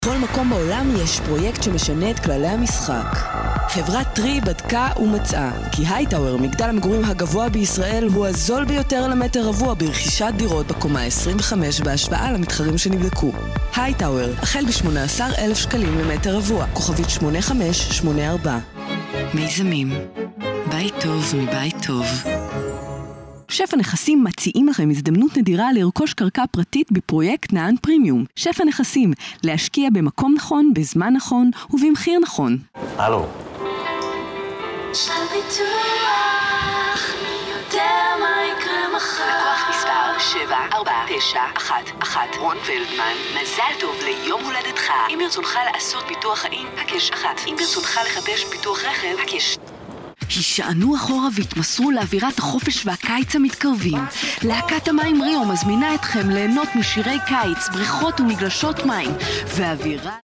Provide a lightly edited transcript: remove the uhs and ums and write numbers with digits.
בכל מקום בעולם יש פרויקט שמשנה את כללי המשחק. חברת טרי בדקה ומצאה כי הייטאוור, מגדל המגורים הגבוה בישראל, הוא הזול ביותר למטר רבוע ברכישת דירות בקומה 25 בהשוואה למתחרים שנבדקו. הייטאוור, החל ב-18,000 שקלים למטר רבוע, כוכבית 8584. מיזמים, בית טוב מבית טוב. שפע נכסים מציעים לכם הזדמנות נדירה לרכוש קרקע פרטית בפרויקט נען פרימיום. שפע נכסים, להשקיע במקום נכון, בזמן נכון ובמחיר נכון. הלו. של ביטוח, מי יודע מה יקרה מחר. לקוח מספר 749111 רון פלדמן, מזל טוב ליום הולדתך. אם ברצונך לעשות ביטוח חיים, הקש 1. אם ברצונך לחדש ביטוח רכב, הקש. הישענו אחורה והתמסרו לאווירת החופש והקיץ המתקרבים. להקת המים ריו מזמינה אתכם ליהנות משירי קיץ, בריכות ומגלשות מים, ואווירה